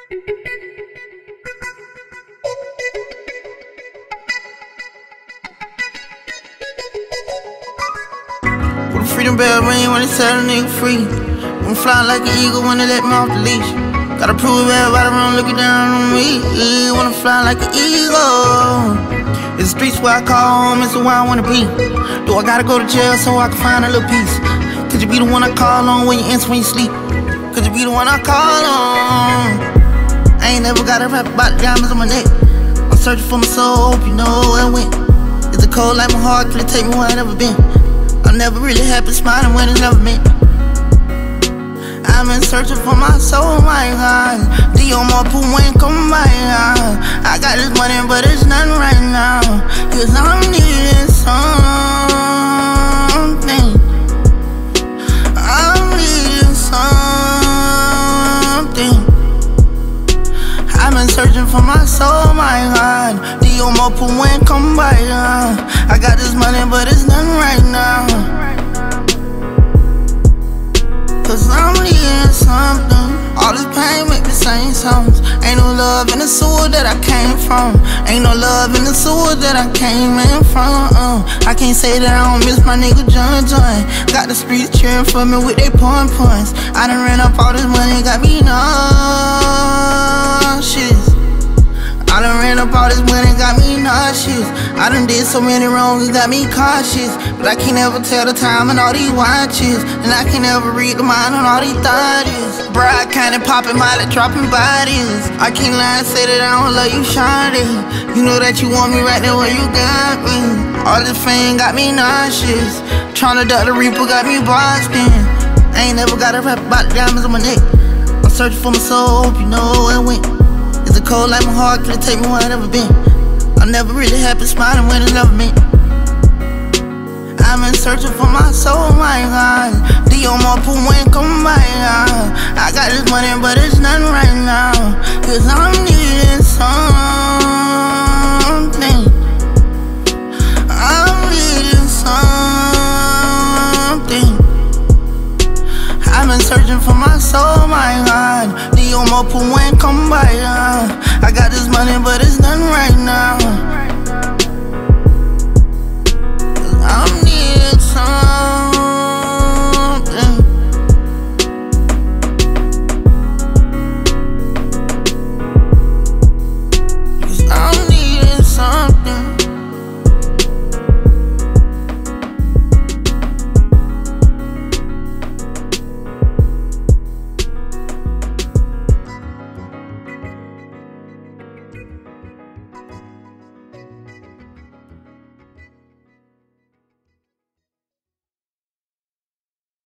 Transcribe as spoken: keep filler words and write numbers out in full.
When the freedom bell ring, when they set a nigga free. When I'm flying like an eagle, when they let me off the leash. Gotta prove everybody around looking down on me. When I'm flying like an eagle. It's the streets where I call home, it's where I wanna be. Do I gotta go to jail so I can find a little peace? Could you be the one I call on when you answer when you sleep? Could you be the one I call on? I ain't never gotta rap about the diamonds on my neck. I'm searching for my soul, hope you know where I went. Is it cold like my heart, could it take me where I never been? I'm never really happy smiling when it's never meant. I've been searching for my soul, my God. The more poo ain't come by. I got this money, but it's nothing right now. Cause I'm needing something. I'm needing something. I've been searching for my soul, my God. The more poo ain't come by. I got this money, but it's nothing right now. Cause I'm needing something. All this pain make me sing songs. Ain't no love in the sewer that I came from. Ain't no love in the sewer that I came in from. uh, I can't say that I don't miss my nigga John John. Got the streets cheering for me with they porn points. I done ran up all this money, got me nauseous. I done ran up all this money, got me nauseous. I done did so many wrongs, it got me cautious. But I can't ever tell the time in all these watches. And I can't ever read the mind on all these thoughts. Bride kinda popping, Molly dropping bodies. I can't lie and say that I don't love you, shawty. You know that you want me right there where you got me. All this fame got me nauseous. Tryna duck the reaper got me boxed in. I ain't never gotta rap about the diamonds on my neck. I'm searching for my soul, hope you know where it went. Is it cold like my heart, could it take me where I never been? I'm never really happy smiling when it's never meant. I've been searching for my soul, my God. The more poo ain't come by. I got this money, but it's nothing right now. Cause I'm needing something. I'm needing something. I've been searching for my soul, my God. The more poo ain't come by. I got this money, but it's nothing right now.